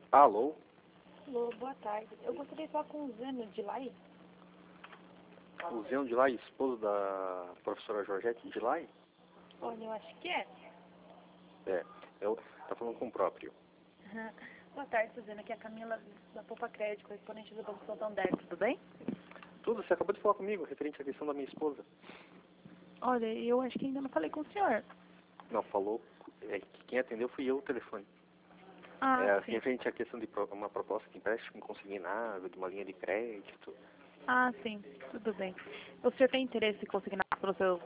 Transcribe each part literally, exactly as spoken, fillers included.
Alô? Alô, boa tarde. Eu gostaria de falar com o Zeno de Lai. O Zeno de Lai, esposo da professora Georgette de Lai? Olha, eu acho que é. É, eu tá falando com o próprio. Boa tarde, Suzana. Aqui é a Camila da Poupa Crédito, correspondente do Banco Santander. Tudo bem? Tudo, você acabou de falar comigo, referente à questão da minha esposa. Olha, eu acho que ainda não falei com o senhor. Não, falou, é, que quem atendeu fui eu o telefone. Ah, É, sim. referente à questão de pro- uma proposta de empréstimo consignável, de uma linha de crédito. Ah, sim. Tudo bem. O senhor tem interesse em consignar pelo seu...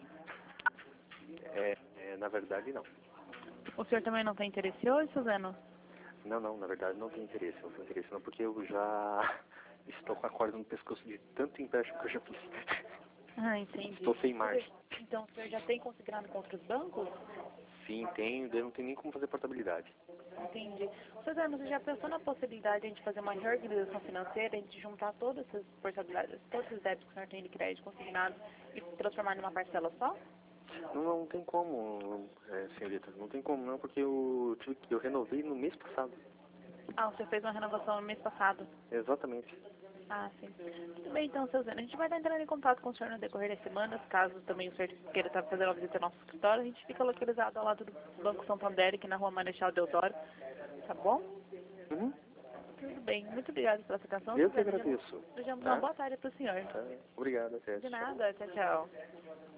É, é, na verdade, não. O senhor também não tem interesse hoje, Suzano? Não, não, na verdade não tem interesse. Não tem interesse não, porque eu já estou com a corda no pescoço de tanto empréstimo que eu já fiz. Ah, entendi. Estou sem margem. Então, o senhor já tem consignado com outros bancos? Sim, tenho, daí não tem nem como fazer portabilidade. Entendi. Suzano, você já pensou na possibilidade de a gente fazer uma reorganização financeira, a gente juntar todas essas portabilidades, todos os débitos que o senhor tem de crédito consignado e transformar numa parcela só? Não, não tem como, é, senhorita, não tem como não, porque eu, tive, que- eu renovei no mês passado. Ah, você fez uma renovação no mês passado. Exatamente. Ah, sim. Tudo bem, então, seu Zeno. A gente vai estar entrando em contato com o senhor no decorrer das semanas, caso também o senhor queira estar fazendo uma visita ao nosso escritório. A gente fica localizado ao lado do Banco Santander, aqui na rua Marechal Deodoro. Tá bom? Uhum. Tudo bem. Muito obrigada pela sua atenção, Eu seu que Zeno. agradeço. Desejamos uma Tá? boa tarde para o senhor. Tá. Obrigado, até. De Tchau. nada. Tchau, tchau.